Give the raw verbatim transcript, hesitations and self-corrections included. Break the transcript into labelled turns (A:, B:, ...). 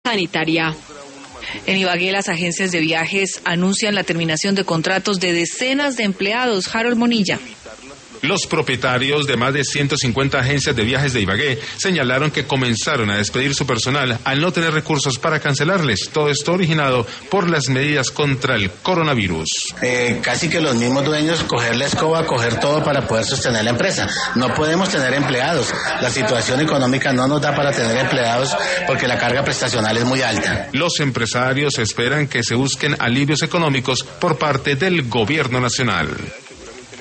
A: sanitaria. En Ibagué, las agencias de viajes anuncian la terminación de contratos de decenas de empleados. Harold Monilla.
B: Los propietarios de más de ciento cincuenta agencias de viajes de Ibagué señalaron que comenzaron a despedir su personal al no tener recursos para cancelarles. Todo esto originado por las medidas contra el coronavirus.
C: Eh, casi que los mismos dueños coger la escoba, coger todo para poder sostener la empresa. No podemos tener empleados. La situación económica no nos da para tener empleados porque la carga prestacional es muy alta.
B: Los empresarios esperan que se busquen alivios económicos por parte del gobierno nacional.